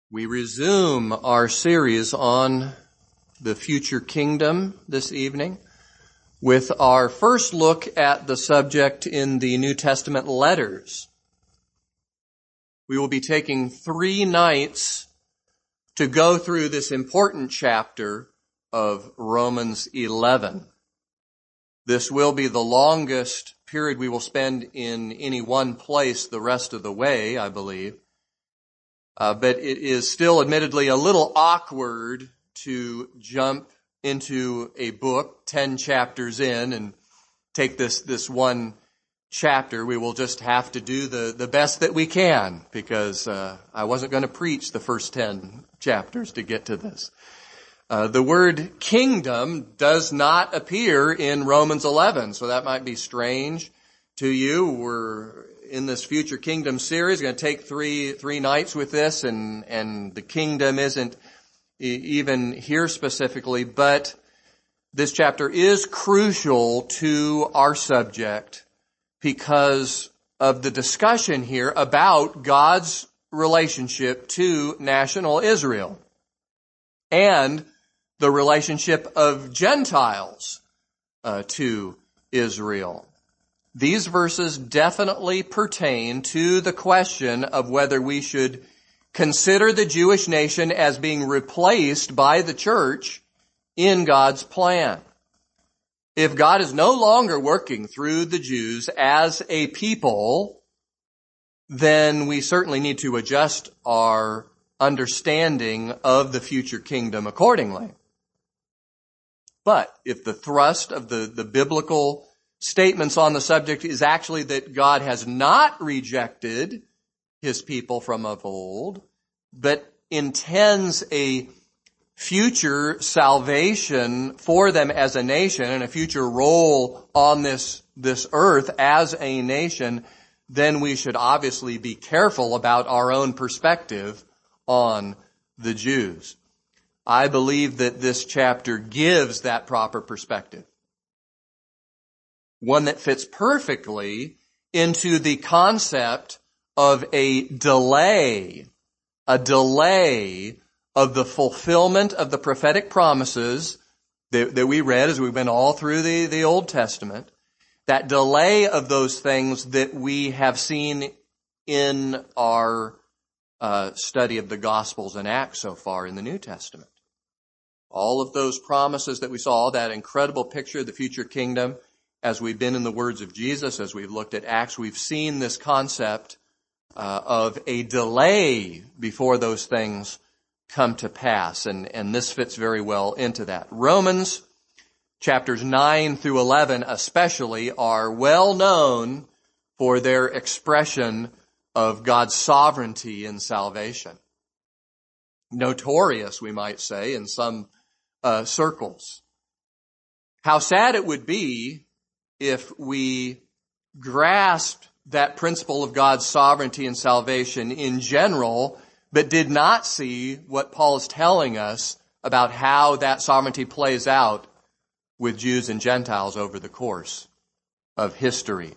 We resume our series on the future kingdom this evening with our first look at the subject in the New Testament letters. We will be taking 3 nights to go through this important chapter of Romans 11. This will be the longest period we will spend in any one place the rest of the way, I believe. But it is still admittedly a little awkward to jump into a book 10 chapters in and take this one chapter. We will just have to do the best that we can because I wasn't going to preach the first 10 chapters to get to this. The word kingdom does not appear in Romans 11, so that might be strange to you. We're in this future kingdom series. We're going to take three nights with this, and the kingdom isn't even here specifically, but this chapter is crucial to our subject because of the discussion here about God's relationship to national Israel and the relationship of Gentiles to Israel. These verses definitely pertain to the question of whether we should consider the Jewish nation as being replaced by the church in God's plan. If God is no longer working through the Jews as a people, then we certainly need to adjust our understanding of the future kingdom accordingly. But if the thrust of the biblical statements on the subject is actually that God has not rejected his people from of old, but intends a future salvation for them as a nation and a future role on this earth as a nation, then we should obviously be careful about our own perspective on the Jews. I believe that this chapter gives that proper perspective. One that fits perfectly into the concept of a delay of the fulfillment of the prophetic promises that we read as we went all through the Old Testament, that delay of those things that we have seen in our study of the Gospels and Acts so far in the New Testament. All of those promises that we saw, that incredible picture of the future kingdom, as we've been in the words of Jesus, as we've looked at Acts, we've seen this concept of a delay before those things come to pass. And this fits very well into that. Romans chapters 9 through 11 especially are well known for their expression of God's sovereignty in salvation. Notorious, we might say, in some circles. How sad it would be if we grasped that principle of God's sovereignty and salvation in general, but did not see what Paul is telling us about how that sovereignty plays out with Jews and Gentiles over the course of history.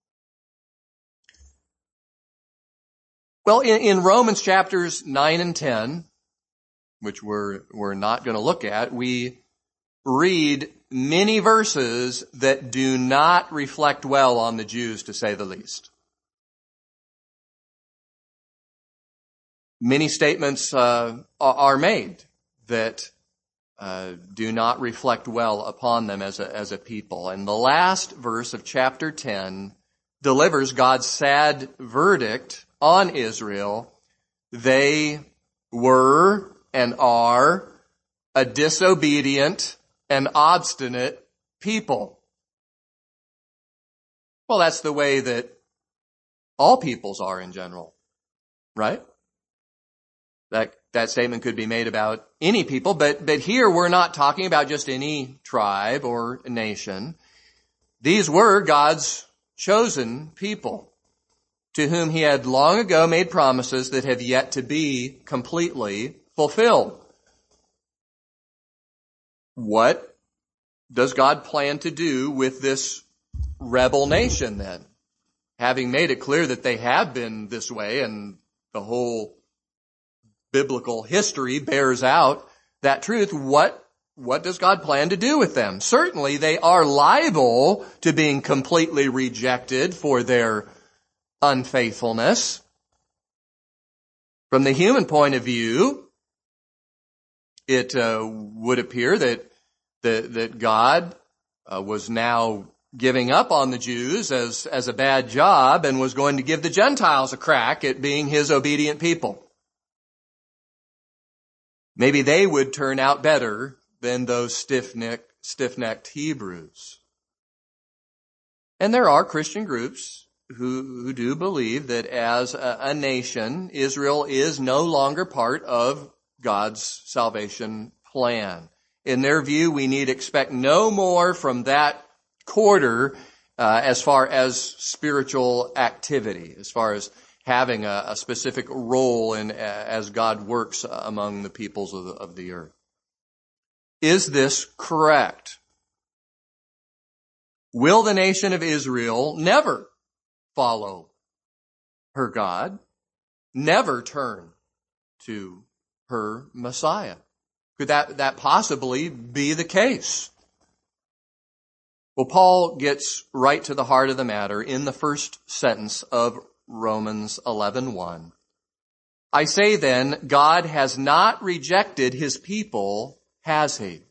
Well, in Romans chapters 9 and 10, which we're not going to look at, we read many verses that do not reflect well on the Jews, to say the least. Many statements are made that do not reflect well upon them as a people. And the last verse of chapter 10 delivers God's sad verdict on Israel. They were and are a disobedient and obstinate people. Well, that's the way that all peoples are in general, right? That statement could be made about any people, but here we're not talking about just any tribe or nation. These were God's chosen people to whom he had long ago made promises that have yet to be completely fulfilled. What does God plan to do with this rebel nation then? Having made it clear that they have been this way and the whole biblical history bears out that truth. What does God plan to do with them? Certainly they are liable to being completely rejected for their unfaithfulness. From the human point of view, it would appear that God was now giving up on the Jews as a bad job and was going to give the Gentiles a crack at being his obedient people. Maybe they would turn out better than those stiff-necked Hebrews. And there are Christian groups who do believe that as a nation, Israel is no longer part of God's salvation plan. In their view, we need expect no more from that quarter as far as spiritual activity, as far as having a specific role in as God works among the peoples of the earth. Is this correct? Will the nation of Israel never follow her God, never turn to her Messiah? Could that possibly be the case? Well, Paul gets right to the heart of the matter in the first sentence of Romans 11:1. I say then, God has not rejected his people, has he?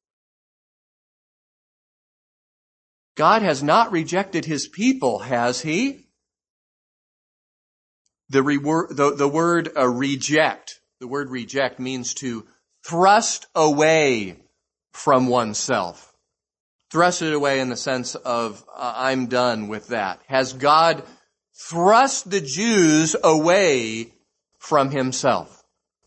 God has not rejected his people, has he? The word reject means to thrust away from oneself. Thrust it away in the sense of, I'm done with that. Has God thrust the Jews away from himself?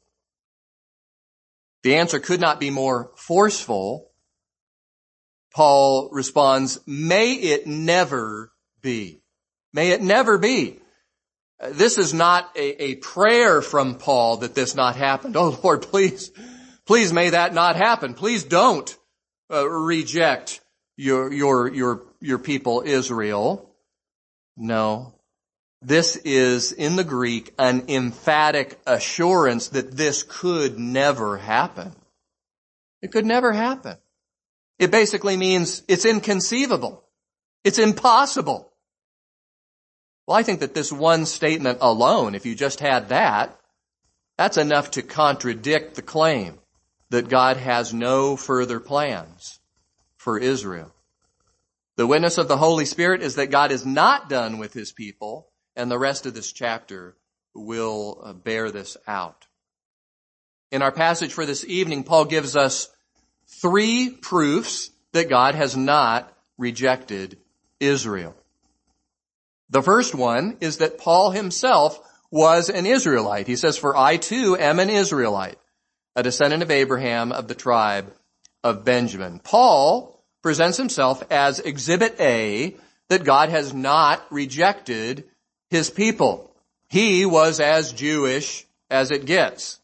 The answer could not be more forceful. Paul responds, may it never be. May it never be. This is not a prayer from Paul that this not happen. Oh Lord, please may that not happen. Please don't reject your people Israel. No. This is, in the Greek, an emphatic assurance that this could never happen. It could never happen. It basically means it's inconceivable. It's impossible. Well, I think that this one statement alone, if you just had that, that's enough to contradict the claim that God has no further plans for Israel. The witness of the Holy Spirit is that God is not done with his people, and the rest of this chapter will bear this out. In our passage for this evening, Paul gives us 3 proofs that God has not rejected Israel. The first one is that Paul himself was an Israelite. He says, for I too am an Israelite, a descendant of Abraham of the tribe of Benjamin. Paul presents himself as Exhibit A, that God has not rejected his people. He was as Jewish as it gets.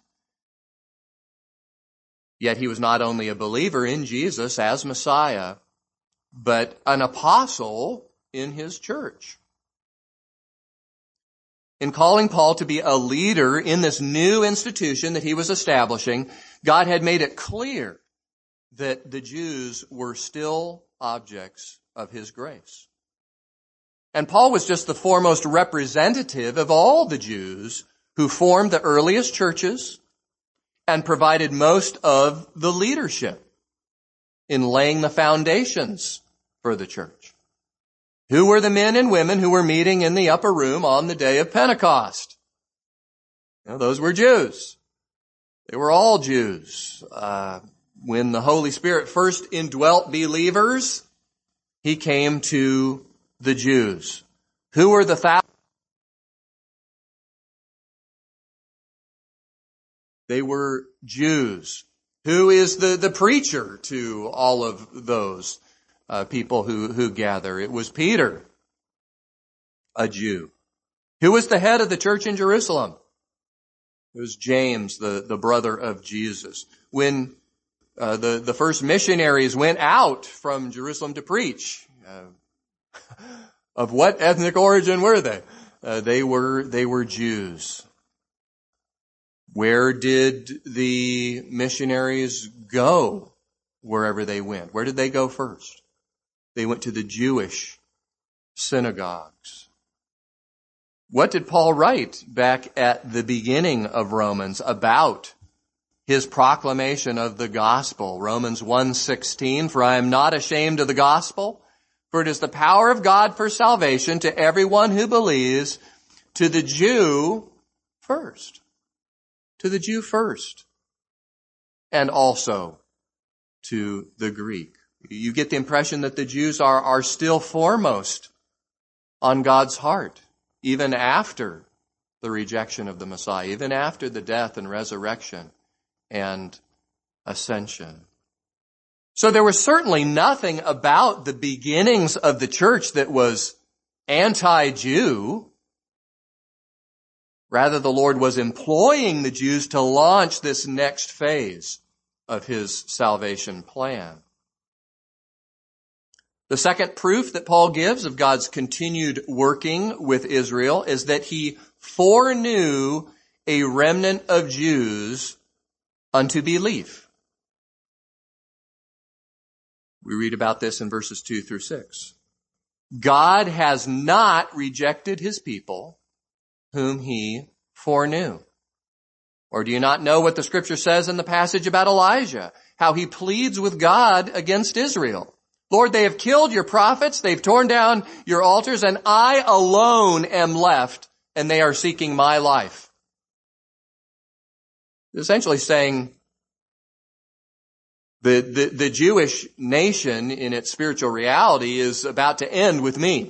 Yet he was not only a believer in Jesus as Messiah, but an apostle in his church. In calling Paul to be a leader in this new institution that he was establishing, God had made it clear that the Jews were still objects of his grace. And Paul was just the foremost representative of all the Jews who formed the earliest churches and provided most of the leadership in laying the foundations for the church. Who were the men and women who were meeting in the upper room on the day of Pentecost? Those were Jews. They were all Jews. When the Holy Spirit first indwelt believers, he came to the Jews. Who were the thousands? They were Jews. Who is the preacher to all of those people who gather? It was Peter, a Jew. Who was the head of the church in Jerusalem? It was James, the brother of Jesus. When the first missionaries went out from Jerusalem to preach, of what ethnic origin were they? They were Jews. Where did the missionaries go wherever they went? Where did they go first? They went to the Jewish synagogues. What did Paul write back at the beginning of Romans about his proclamation of the gospel? Romans 1:16, "For I am not ashamed of the gospel, for it is the power of God for salvation to everyone who believes, to the Jew first." To the Jew first, and also to the Greek. You get the impression that the Jews are still foremost on God's heart, even after the rejection of the Messiah, even after the death and resurrection and ascension. So there was certainly nothing about the beginnings of the church that was anti-Jew. Rather, the Lord was employing the Jews to launch this next phase of his salvation plan. The second proof that Paul gives of God's continued working with Israel is that he foreknew a remnant of Jews unto belief. We read about this in verses 2 through 6. God has not rejected his people whom he foreknew. Or do you not know what the scripture says in the passage about Elijah? How he pleads with God against Israel. Lord, they have killed your prophets, they've torn down your altars, and I alone am left, and they are seeking my life. Essentially saying the Jewish nation in its spiritual reality is about to end with me.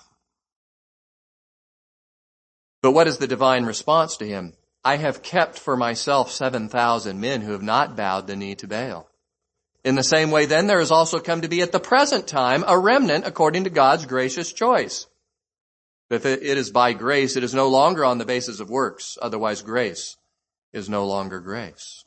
But what is the divine response to him? I have kept for myself 7,000 men who have not bowed the knee to Baal. In the same way, then, there has also come to be at the present time a remnant according to God's gracious choice. If it is by grace, it is no longer on the basis of works. Otherwise, grace is no longer grace.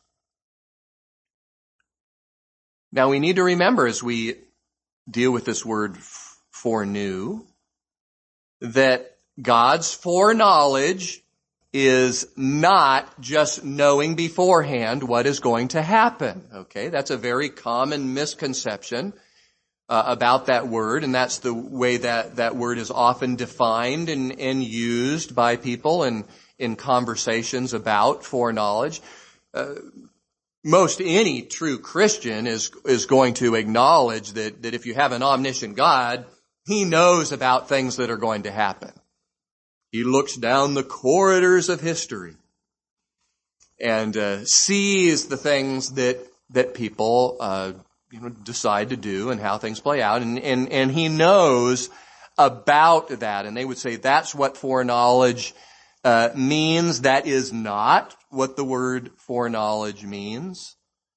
Now, we need to remember as we deal with this word foreknew that God's foreknowledge is not just knowing beforehand what is going to happen. Okay, that's a very common misconception about that word, and that's the way that word is often defined and used by people in conversations about foreknowledge. Most any true Christian is going to acknowledge that if you have an omniscient God, he knows about things that are going to happen. He looks down the corridors of history and sees the things that people decide to do and how things play out, and he knows about that. And they would say that's what foreknowledge means. That is not what the word foreknowledge means.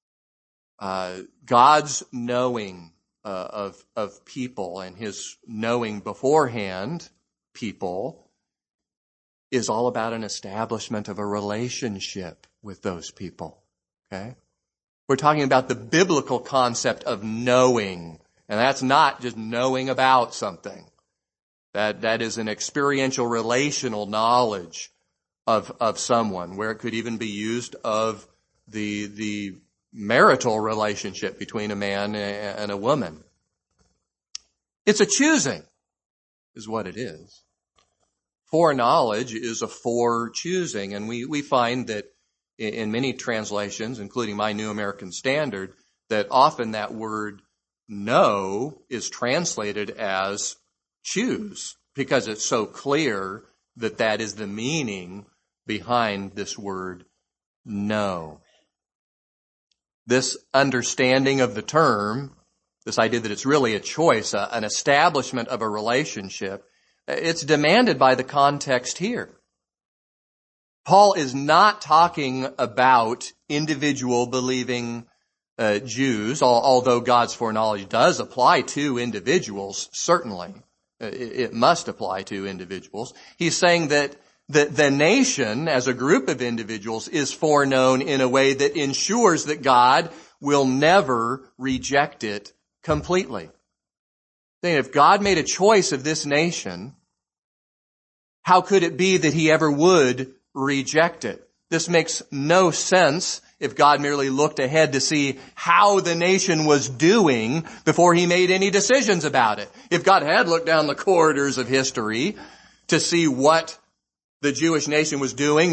God's knowing of people and his knowing beforehand people is all about an establishment of a relationship with those people. Okay? We're talking about the biblical concept of knowing, and that's not just knowing about something. That is an experiential, relational knowledge of someone, where it could even be used of the marital relationship between a man and a woman. It's a choosing, is what it is. Foreknowledge is a forechoosing, and we find that in many translations, including my New American Standard, that often that word know is translated as choose, because it's so clear that that is the meaning behind this word know. This understanding of the term, this idea that it's really a choice, an establishment of a relationship, it's demanded by the context here. Paul is not talking about individual believing Jews, although God's foreknowledge does apply to individuals, certainly. It must apply to individuals. He's saying that the nation, as a group of individuals, is foreknown in a way that ensures that God will never reject it completely. If God made a choice of this nation, how could it be that he ever would reject it? This makes no sense if God merely looked ahead to see how the nation was doing before he made any decisions about it. If God had looked down the corridors of history to see what the Jewish nation was doing,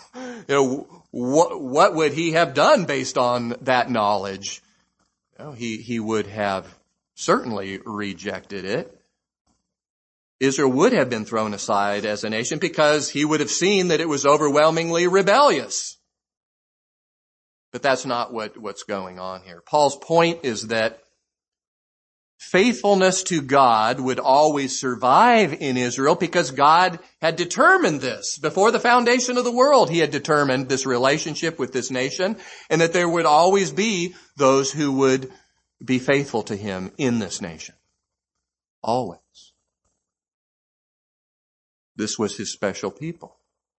what would he have done based on that knowledge? He would have certainly rejected it. Israel would have been thrown aside as a nation because he would have seen that it was overwhelmingly rebellious. But that's not what's going on here. Paul's point is that faithfulness to God would always survive in Israel because God had determined this. Before the foundation of the world, he had determined this relationship with this nation, and that there would always be those who would be faithful to him in this nation. Always. This was his special people.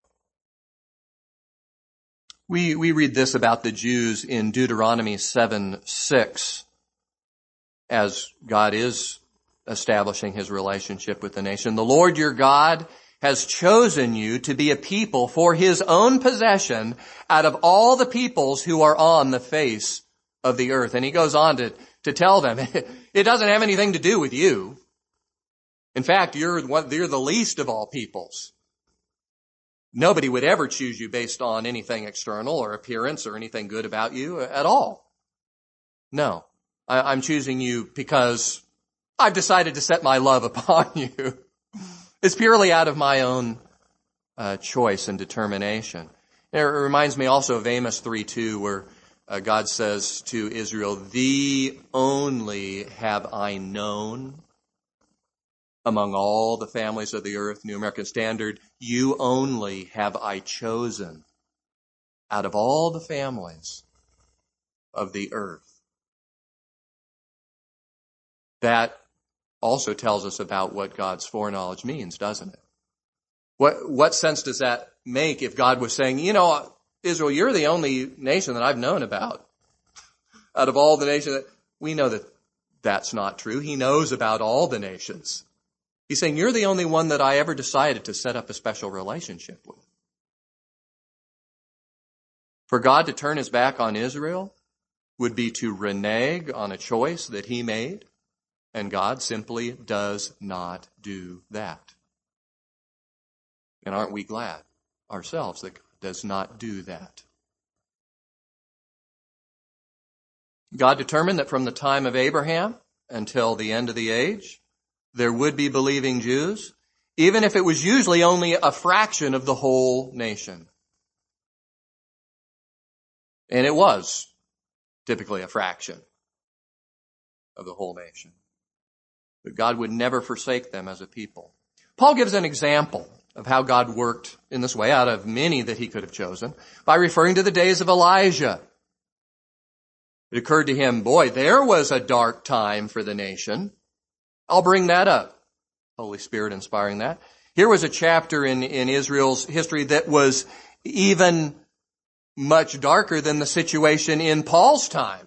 We read this about the Jews in Deuteronomy 7:6, as God is establishing his relationship with the nation. The Lord your God has chosen you to be a people for his own possession out of all the peoples who are on the face of the earth. And he goes on to tell them, it doesn't have anything to do with you. In fact, you're the least of all peoples. Nobody would ever choose you based on anything external or appearance or anything good about you at all. No, I'm choosing you because I've decided to set my love upon you. It's purely out of my own choice and determination. It reminds me also of Amos 3:2, where God says to Israel, "Thee only have I known among all the families of the earth." New American Standard, "You only have I chosen out of all the families of the earth." That also tells us about what God's foreknowledge means, doesn't it? What sense does that make if God was saying, Israel, you're the only nation that I've known about out of all the nations? We know that that's not true. He knows about all the nations. He's saying, you're the only one that I ever decided to set up a special relationship with. For God to turn his back on Israel would be to renege on a choice that he made, and God simply does not do that. And aren't we glad ourselves that God does not do that? God determined that from the time of Abraham until the end of the age, there would be believing Jews, even if it was usually only a fraction of the whole nation. And it was typically a fraction of the whole nation. But God would never forsake them as a people. Paul gives an example of how God worked in this way out of many that he could have chosen by referring to the days of Elijah. It occurred to him, boy, there was a dark time for the nation. I'll bring that up. Holy Spirit inspiring that. Here was a chapter in Israel's history that was even much darker than the situation in Paul's time.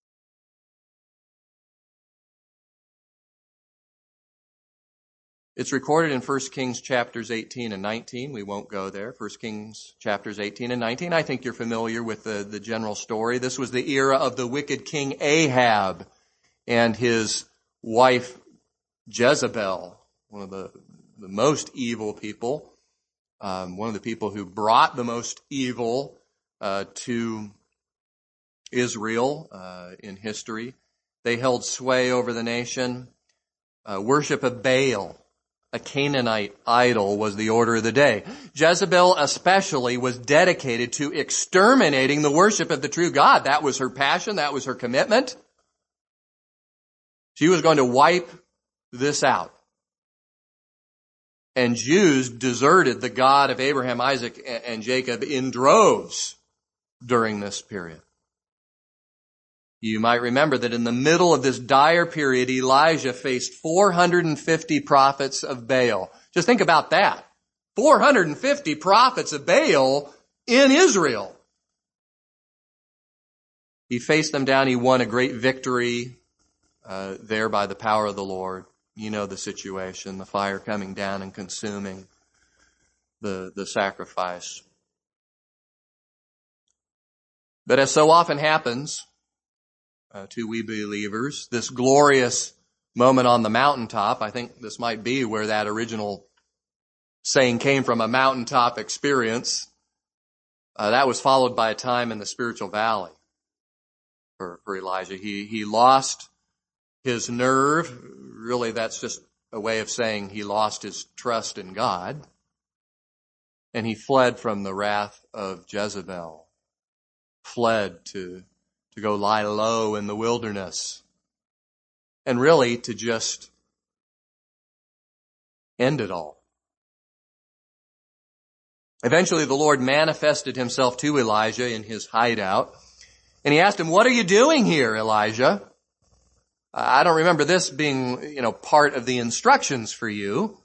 It's recorded in 1 Kings chapters 18 and 19. We won't go there. 1 Kings chapters 18 and 19. I think you're familiar with the general story. This was the era of the wicked king Ahab and his wife Jezebel, one of the most evil people, one of the people who brought the most evil to Israel in history. They held sway over the nation. Worship of Baal, a Canaanite idol, was the order of the day. Jezebel especially was dedicated to exterminating the worship of the true God. That was her passion. That was her commitment. She was going to wipe this out. And Jews deserted the God of Abraham, Isaac, and Jacob in droves during this period. You might remember that in the middle of this dire period, Elijah faced 450 prophets of Baal. Just think about that. 450 prophets of Baal in Israel. He faced them down. He won a great victory there by the power of the Lord. You know the situation, the fire coming down and consuming the sacrifice. But as so often happens to we believers, this glorious moment on the mountaintop, I think this might be where that original saying came from, a mountaintop experience, that was followed by a time in the spiritual valley for Elijah. He lost his nerve. Really, that's just a way of saying he lost his trust in God. And he fled from the wrath of Jezebel. Fled to go lie low in the wilderness. And really to just end it all. Eventually the Lord manifested himself to Elijah in his hideout. And he asked him, "What are you doing here, Elijah?" I don't remember this being, part of the instructions for you.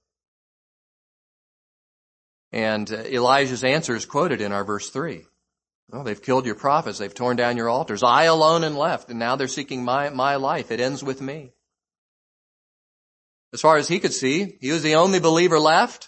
And Elijah's answer is quoted in our verse 3. Well, they've killed your prophets. They've torn down your altars. I alone am left, and now they're seeking my life. It ends with me. As far as he could see, he was the only believer left.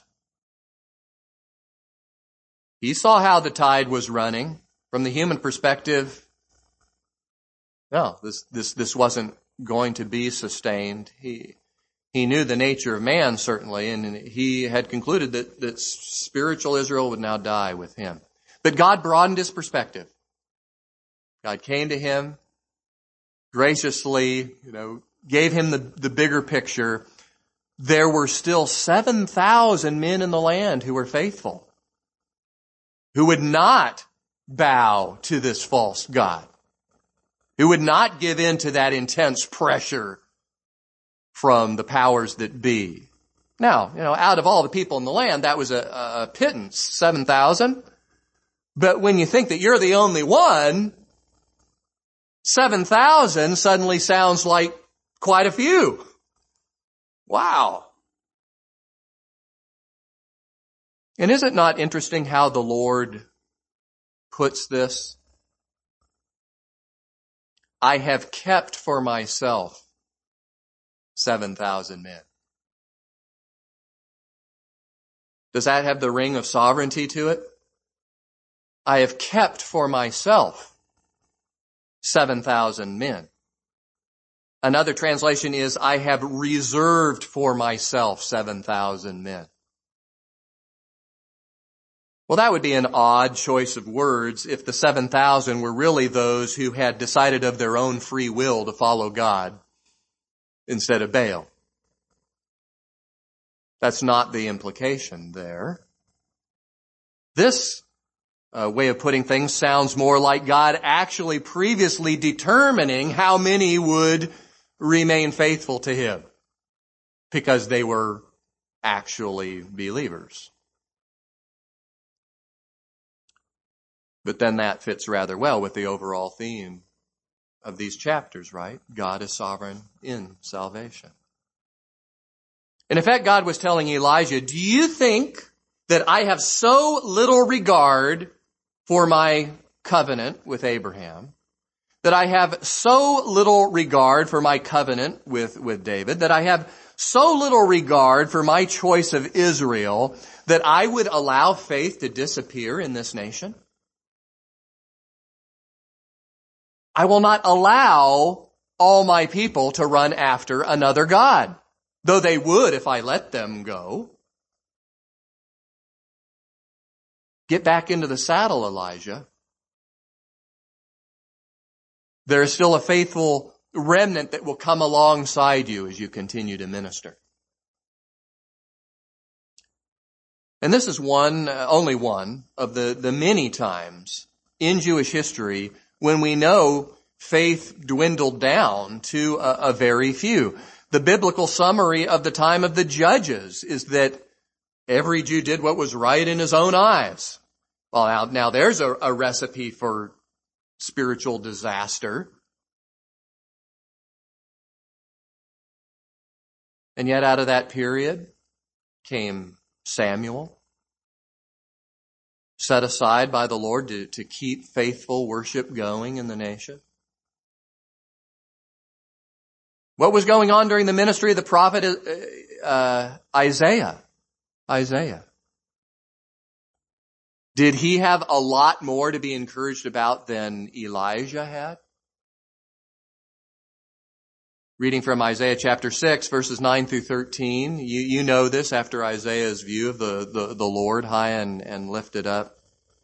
He saw how the tide was running. From the human perspective, no, this wasn't going to be sustained. He knew the nature of man, certainly, and he had concluded that spiritual Israel would now die with him. But God broadened his perspective. God came to him, graciously, gave him the bigger picture. There were still 7,000 men in the land who were faithful, who would not bow to this false god, who would not give in to that intense pressure from the powers that be. Now, out of all the people in the land, that was a pittance, 7,000. But when you think that you're the only one, 7,000 suddenly sounds like quite a few. Wow. And is it not interesting how the Lord puts this? I have kept for myself 7,000 men. Does that have the ring of sovereignty to it? I have kept for myself 7,000 men. Another translation is, I have reserved for myself 7,000 men. Well, that would be an odd choice of words if the 7,000 were really those who had decided of their own free will to follow God instead of Baal. That's not the implication there. This way of putting things sounds more like God actually previously determining how many would remain faithful to him because they were actually believers. But then that fits rather well with the overall theme of these chapters, right? God is sovereign in salvation. In effect, God was telling Elijah, do you think that I have so little regard for my covenant with Abraham, that I have so little regard for my covenant with David, that I have so little regard for my choice of Israel, that I would allow faith to disappear in this nation? I will not allow all my people to run after another god, though they would if I let them go. Get back into the saddle, Elijah. There is still a faithful remnant that will come alongside you as you continue to minister. And this is only one of the many times in Jewish history when we know faith dwindled down to a very few. The biblical summary of the time of the judges is that every Jew did what was right in his own eyes. Well, now there's a recipe for spiritual disaster. And yet out of that period came Samuel, set aside by the Lord to keep faithful worship going in the nation. What was going on during the ministry of the prophet Isaiah? Did he have a lot more to be encouraged about than Elijah had? Reading from Isaiah chapter 6, verses 9 through 13. You know this after Isaiah's view of the Lord high and lifted up.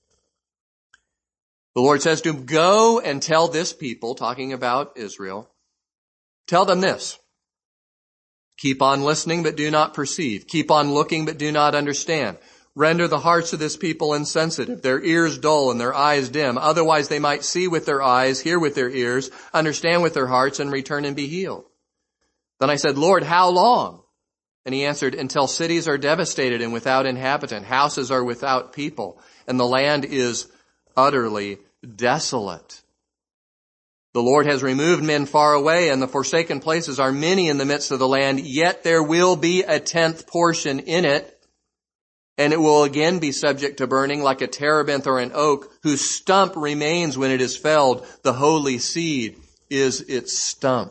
The Lord says to him, "Go and tell this people," talking about Israel, "tell them this. Keep on listening, but do not perceive. Keep on looking, but do not understand. Render the hearts of this people insensitive, their ears dull and their eyes dim. Otherwise they might see with their eyes, hear with their ears, understand with their hearts, and return and be healed." Then I said, "Lord, how long?" And he answered, "Until cities are devastated and without inhabitant, houses are without people, and the land is utterly desolate. The Lord has removed men far away, and the forsaken places are many in the midst of the land, yet there will be a 10th portion in it, and it will again be subject to burning like a terebinth or an oak, whose stump remains when it is felled. The holy seed is its stump."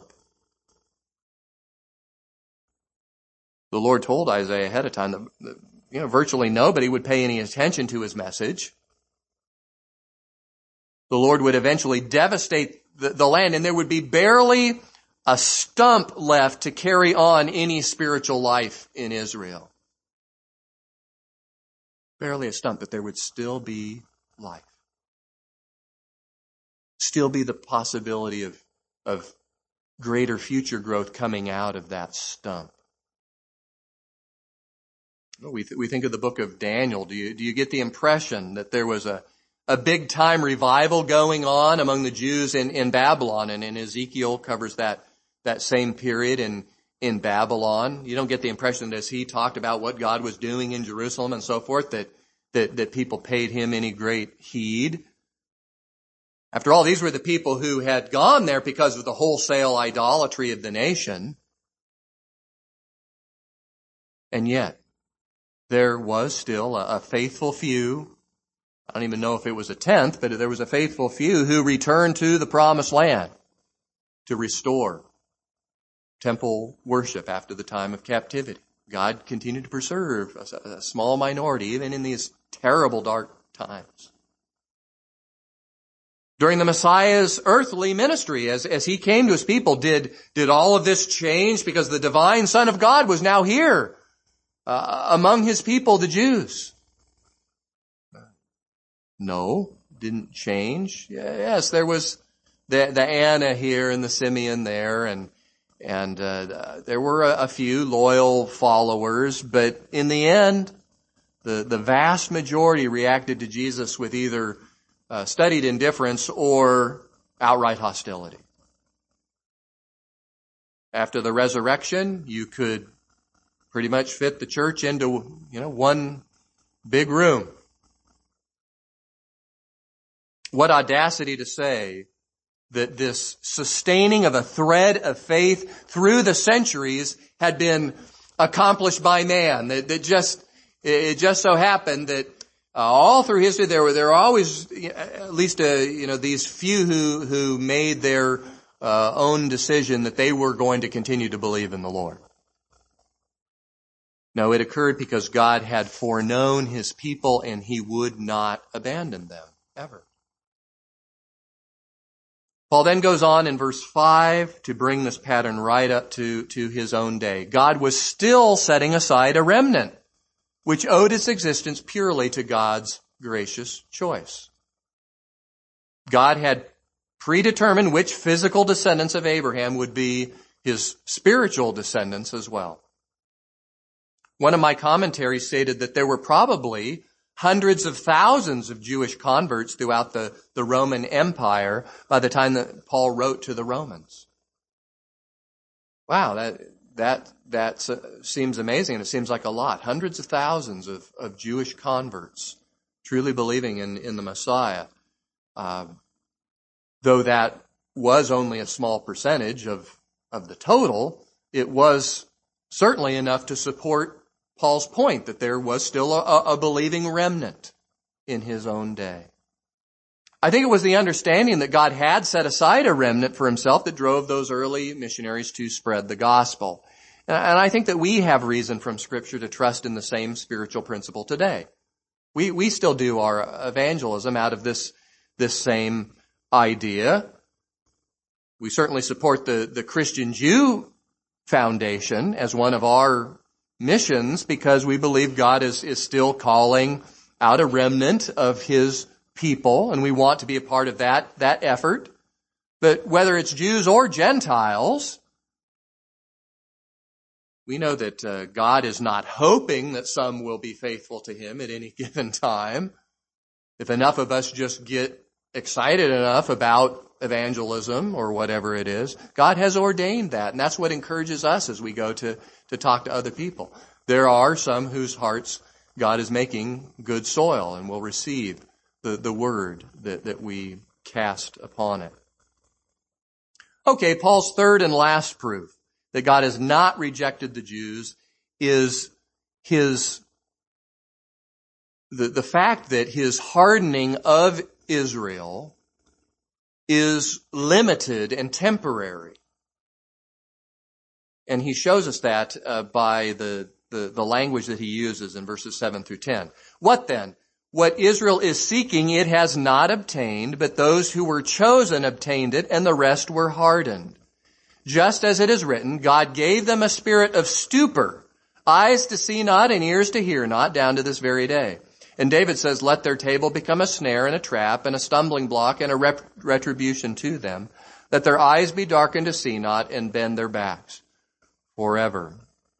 The Lord told Isaiah ahead of time that virtually nobody would pay any attention to his message. The Lord would eventually devastate the land, and there would be barely a stump left to carry on any spiritual life in Israel. Barely a stump, but there would still be life. Still be the possibility of greater future growth coming out of that stump. We think of the book of Daniel. Do you get the impression that there was a big time revival going on among the Jews in Babylon, and in Ezekiel covers that same period in Babylon? You don't get the impression that as he talked about what God was doing in Jerusalem and so forth, that people paid him any great heed. After all, these were the people who had gone there because of the wholesale idolatry of the nation. And yet, there was still a faithful few. I don't even know if it was a 10th, but there was a faithful few who returned to the promised land to restore temple worship after the time of captivity. God continued to preserve a small minority, even in these terrible dark times. During the Messiah's earthly ministry, as he came to his people, did all of this change because the divine Son of God was now here among his people, the Jews? No, didn't change. Yes, there was the Anna here and the Simeon there, and there were a few loyal followers, but in the end, the vast majority reacted to Jesus with either studied indifference or outright hostility. After the resurrection, you could pretty much fit the church into, one big room. What audacity to say that this sustaining of a thread of faith through the centuries had been accomplished by man. It just so happened that all through history there were always at least these few who made their own decision that they were going to continue to believe in the Lord. No, it occurred because God had foreknown his people, and he would not abandon them ever. Paul then goes on in verse 5 to bring this pattern right up to his own day. God was still setting aside a remnant, which owed its existence purely to God's gracious choice. God had predetermined which physical descendants of Abraham would be his spiritual descendants as well. One of my commentaries stated that there were probably hundreds of thousands of Jewish converts throughout the Roman Empire by the time that Paul wrote to the Romans. Wow, that seems amazing, and it seems like a lot. Hundreds of thousands of Jewish converts truly believing in the Messiah. Though that was only a small percentage of the total, it was certainly enough to support Paul's point that there was still a believing remnant in his own day. I think it was the understanding that God had set aside a remnant for himself that drove those early missionaries to spread the gospel. And I think that we have reason from Scripture to trust in the same spiritual principle today. We still do our evangelism out of this same idea. We certainly support the Christian Jew Foundation as one of our missions because we believe God is still calling out a remnant of His people, and we want to be a part of that effort. But whether it's Jews or Gentiles, we know that God is not hoping that some will be faithful to Him at any given time. If enough of us just get excited enough about evangelism or whatever it is, God has ordained that, and that's what encourages us as we go to talk to other people. There are some whose hearts God is making good soil and will receive the word that we cast upon it. Okay, Paul's third and last proof that God has not rejected the Jews is the fact that His hardening of Israel is limited and temporary. And he shows us that by the language that he uses in verses 7 through 10. What then? What Israel is seeking it has not obtained, but those who were chosen obtained it, and the rest were hardened. Just as it is written, God gave them a spirit of stupor, eyes to see not and ears to hear not, down to this very day. And David says, let their table become a snare and a trap and a stumbling block and a retribution to them, that their eyes be darkened to see not and bend their backs forever.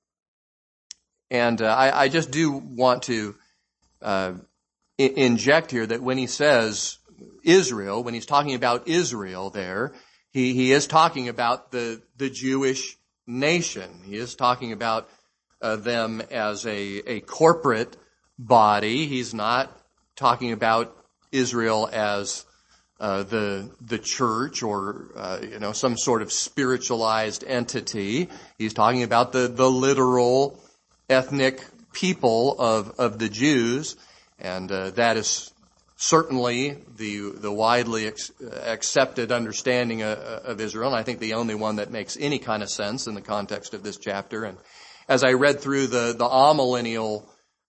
And I just do want to inject here that when he says Israel, when he's talking about Israel there, he is talking about the Jewish nation. He is talking about them as a corporate body. He's not talking about Israel as the church or some sort of spiritualized entity. He's talking about the literal ethnic people of the Jews, and that is certainly the widely accepted understanding of Israel, and I think the only one that makes any kind of sense in the context of this chapter. And as I read through the amillennial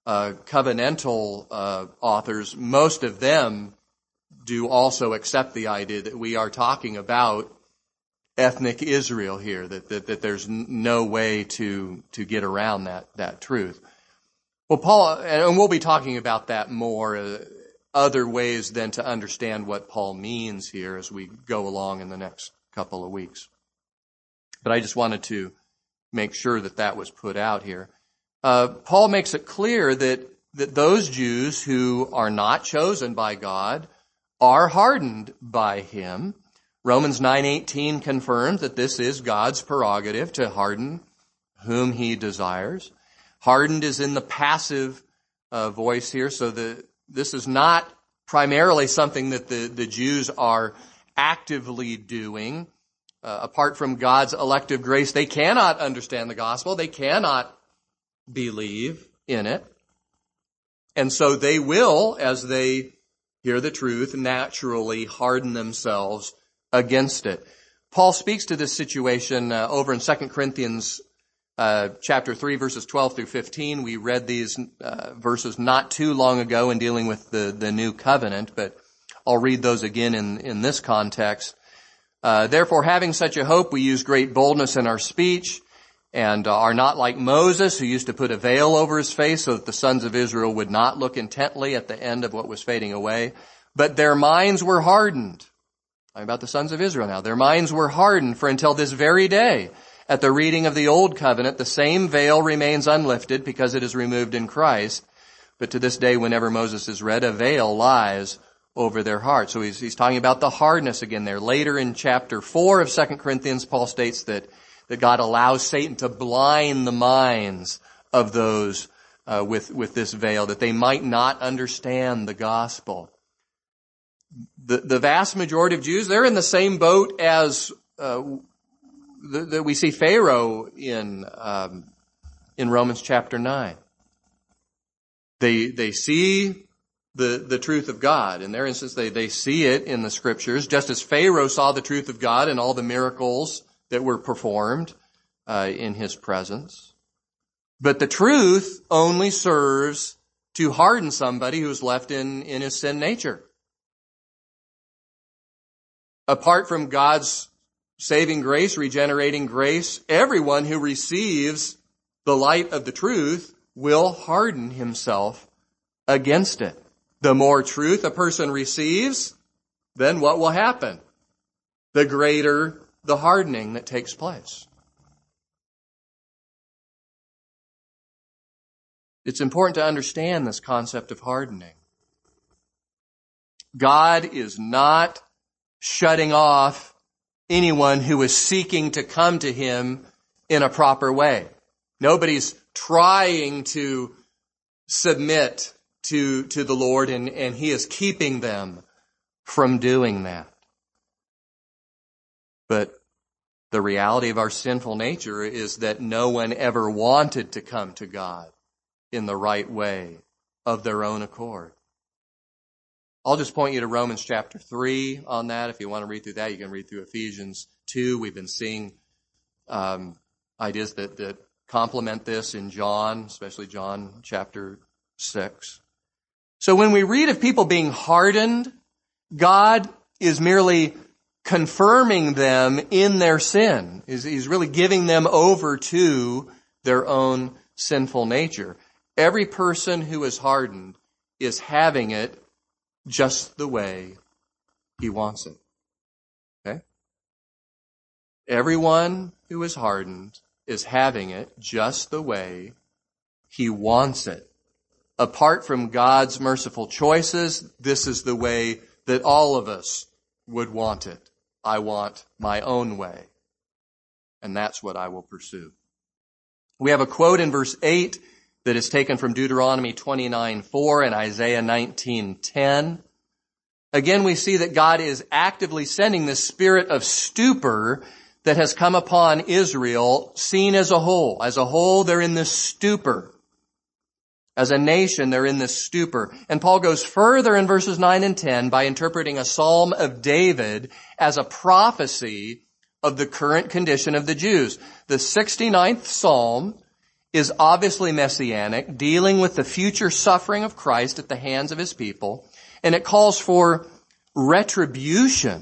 covenantal authors, most of them do also accept the idea that we are talking about ethnic Israel here, that there's no way to get around that truth. Well, Paul, and we'll be talking about that more, other ways than to understand what Paul means here as we go along in the next couple of weeks. But I just wanted to make sure that was put out here. Paul makes it clear that those Jews who are not chosen by God are hardened by Him. Romans 9:18 confirms that this is God's prerogative to harden whom He desires. Hardened is in the passive voice here, so this is not primarily something that the Jews are actively doing. Apart from God's elective grace, they cannot understand the gospel. They cannot believe in it. And so they will, as they hear the truth, naturally harden themselves against it. Paul speaks to this situation over in 2 Corinthians chapter 3, verses 12 through 15. We read these verses not too long ago in dealing with the new covenant, but I'll read those again in this context. Therefore, having such a hope, we use great boldness in our speech, and are not like Moses, who used to put a veil over his face so that the sons of Israel would not look intently at the end of what was fading away. But their minds were hardened. I'm about the sons of Israel now. Their minds were hardened, for until this very day, at the reading of the old covenant, the same veil remains unlifted because it is removed in Christ. But to this day, whenever Moses is read, a veil lies over their hearts. So he's talking about the hardness again there. Later in chapter 4 of 2 Corinthians, Paul states that God allows Satan to blind the minds of those with this veil, that they might not understand the gospel. The vast majority of Jews, they're in the same boat as that we see Pharaoh in Romans chapter 9. They see the truth of God. In their instance, they see it in the scriptures, just as Pharaoh saw the truth of God in all the miracles that were performed in his presence. But the truth only serves to harden somebody who's left in his sin nature. Apart from God's saving grace, regenerating grace, everyone who receives the light of the truth will harden himself against it. The more truth a person receives, then what will happen? The greater the hardening that takes place. It's important to understand this concept of hardening. God is not shutting off anyone who is seeking to come to him in a proper way. Nobody's trying to submit to the Lord, and he is keeping them from doing that. But the reality of our sinful nature is that no one ever wanted to come to God in the right way of their own accord. I'll just point you to Romans chapter 3 on that. If you want to read through that, you can read through Ephesians 2. We've been seeing ideas that complement this in John, especially John chapter 6. So when we read of people being hardened, God is merely confirming them in their sin. He's really giving them over to their own sinful nature. Every person who is hardened is having it just the way he wants it. Okay? Everyone who is hardened is having it just the way he wants it. Apart from God's merciful choices, this is the way that all of us would want it. I want my own way. And that's what I will pursue. We have a quote in verse 8 that is taken from Deuteronomy 29:4 and Isaiah 19:10. Again, we see that God is actively sending this spirit of stupor that has come upon Israel, seen as a whole. As a whole, they're in this stupor. As a nation, they're in this stupor. And Paul goes further in verses 9 and 10 by interpreting a psalm of David as a prophecy of the current condition of the Jews. The 69th psalm is obviously messianic, dealing with the future suffering of Christ at the hands of his people, and it calls for retribution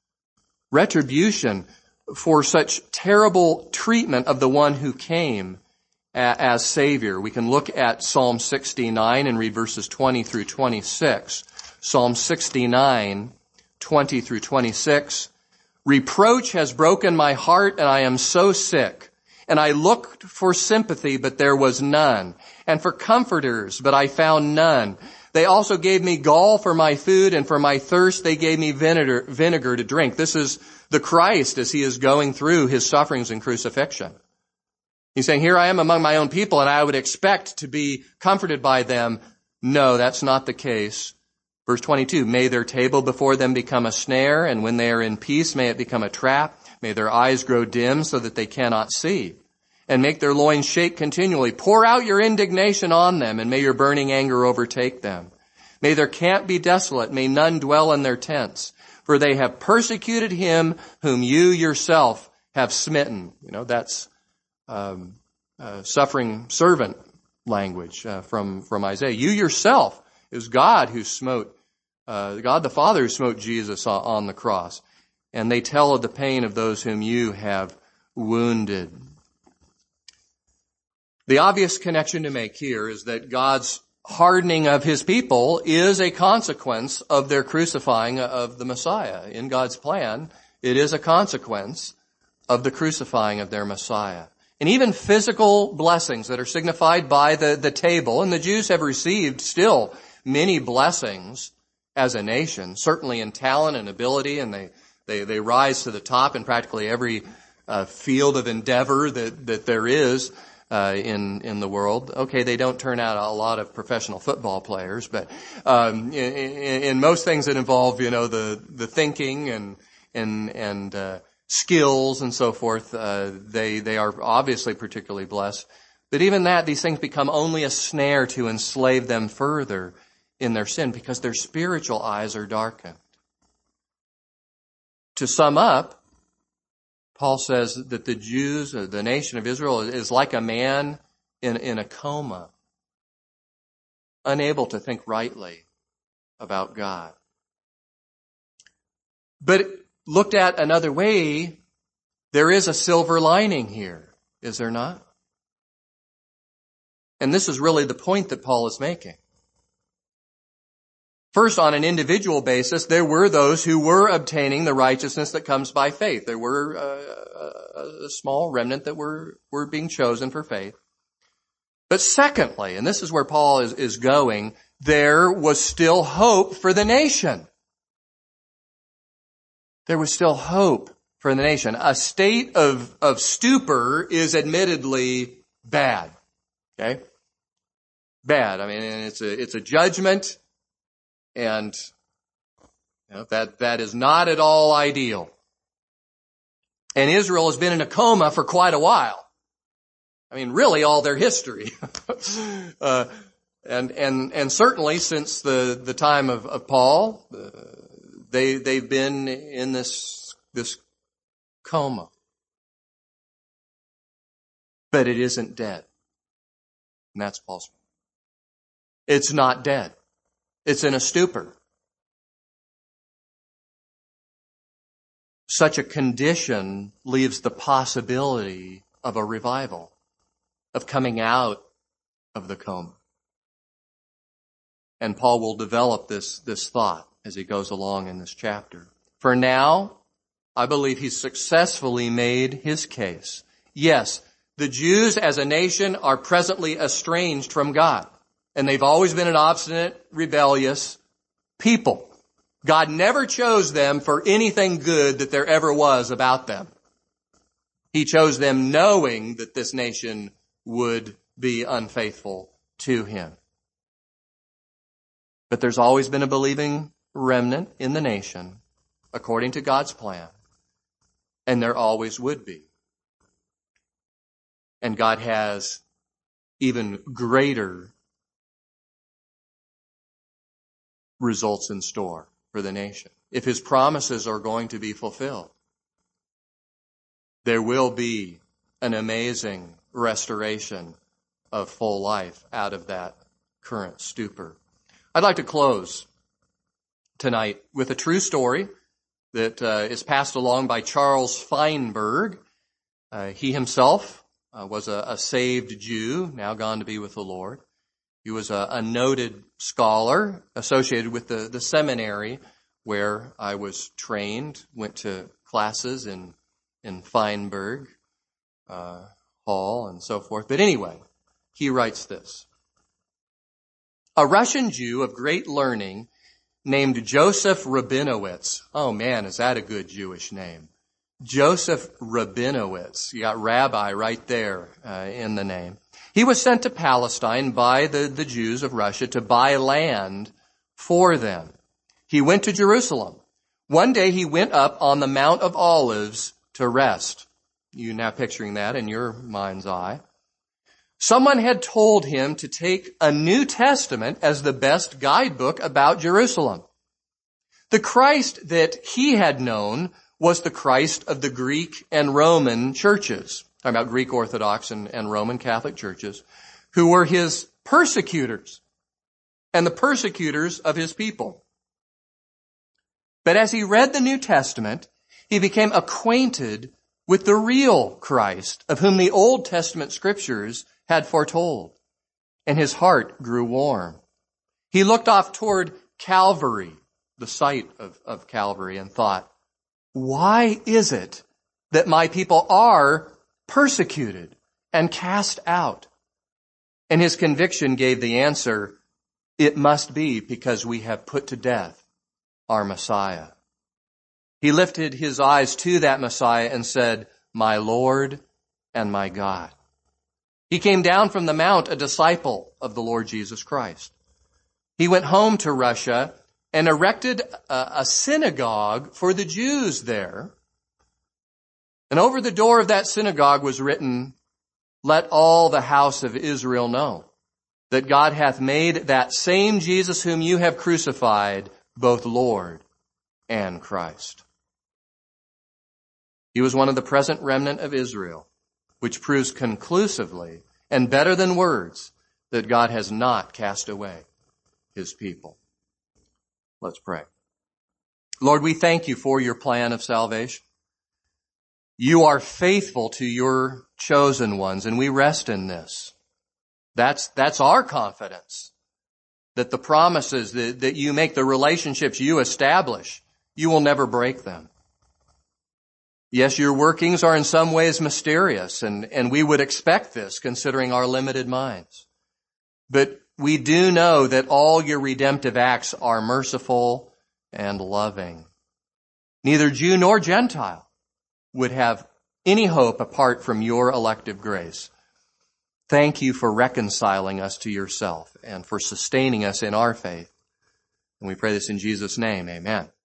for such terrible treatment of the one who came as Savior. We can look at Psalm 69 and read verses 20 through 26. Psalm 69, 20 through 26. Reproach has broken my heart, and I am so sick. And I looked for sympathy, but there was none. And for comforters, but I found none. They also gave me gall for my food, and for my thirst they gave me vinegar to drink. This is the Christ as he is going through his sufferings and crucifixion. He's saying, here I am among my own people, and I would expect to be comforted by them. No, that's not the case. Verse 22, may their table before them become a snare, and when they are in peace, may it become a trap. May their eyes grow dim so that they cannot see, and make their loins shake continually. Pour out your indignation on them, and may your burning anger overtake them. May their camp be desolate. May none dwell in their tents. For they have persecuted him whom you yourself have smitten. That's suffering servant language from Isaiah. You yourself is God who smote, God the Father who smote Jesus on the cross. And they tell of the pain of those whom you have wounded. The obvious connection to make here is that God's hardening of his people is a consequence of their crucifying of the Messiah. In God's plan, it is a consequence of the crucifying of their Messiah. And even physical blessings that are signified by the table, and the Jews have received still many blessings as a nation, certainly in talent and ability, and they rise to the top in practically every field of endeavor that there is in the world. Okay, they don't turn out a lot of professional football players, but in most things that involve the thinking and skills and so forth, they are obviously particularly blessed. But even that, these things become only a snare to enslave them further in their sin because their spiritual eyes are darkened. To sum up, Paul says that the Jews, the nation of Israel, is like a man in a coma. unable to think rightly about God. But looked at another way, there is a silver lining here, is there not? And this is really the point that Paul is making. First, on an individual basis, there were those who were obtaining the righteousness that comes by faith. There were a small remnant that were being chosen for faith. But secondly, and this is where Paul is going, there was still hope for the nation. There was still hope for the nation. A state of stupor is admittedly bad. Okay? Bad. I mean, it's a judgment, and that is not at all ideal. And Israel has been in a coma for quite a while. I mean, really all their history. And certainly since the time of Paul, they've been in this coma. But it isn't dead. And that's Paul's point. It's not dead. It's in a stupor. Such a condition leaves the possibility of a revival, of coming out of the coma. And Paul will develop this thought as he goes along in this chapter. For now, I believe he's successfully made his case. Yes, the Jews as a nation are presently estranged from God. And they've always been an obstinate, rebellious people. God never chose them for anything good that there ever was about them. He chose them knowing that this nation would be unfaithful to him. But there's always been a believing remnant in the nation, according to God's plan. And there always would be. And God has even greater results in store for the nation. If his promises are going to be fulfilled, there will be an amazing restoration of full life out of that current stupor. I'd like to close tonight with a true story that is passed along by Charles Feinberg. He himself was a saved Jew, now gone to be with the Lord. He was a noted scholar associated with the seminary where I was trained, went to classes in Feinberg Hall and so forth. But anyway, he writes this. A Russian Jew of great learning named Joseph Rabinowitz. Oh man, is that a good Jewish name? Joseph Rabinowitz. You got rabbi right there in the name. He was sent to Palestine by the Jews of Russia to buy land for them. He went to Jerusalem. One day he went up on the Mount of Olives to rest. You're now picturing that in your mind's eye. Someone had told him to take a New Testament as the best guidebook about Jerusalem. The Christ that he had known was the Christ of the Greek and Roman churches. Talking about Greek Orthodox and Roman Catholic churches, who were his persecutors and the persecutors of his people. But as he read the New Testament, he became acquainted with the real Christ of whom the Old Testament scriptures had foretold, and his heart grew warm. He looked off toward Calvary, the site of Calvary, and thought, why is it that my people are persecuted and cast out? And his conviction gave the answer, it must be because we have put to death our Messiah. He lifted his eyes to that Messiah and said, my Lord and my God. He came down from the mount a disciple of the Lord Jesus Christ. He went home to Russia and erected a synagogue for the Jews there. And over the door of that synagogue was written, let all the house of Israel know that God hath made that same Jesus whom you have crucified both Lord and Christ. He was one of the present remnant of Israel, which proves conclusively and better than words that God has not cast away. his people. Let's pray. Lord, we thank you for your plan of salvation. You are faithful to your chosen ones, and we rest in this. That's our confidence, that the promises that you make, the relationships you establish, you will never break them. Yes, your workings are in some ways mysterious, and we would expect this considering our limited minds. But we do know that all your redemptive acts are merciful and loving. Neither Jew nor Gentile would have any hope apart from your elective grace. Thank you for reconciling us to yourself and for sustaining us in our faith. And we pray this in Jesus' name. Amen.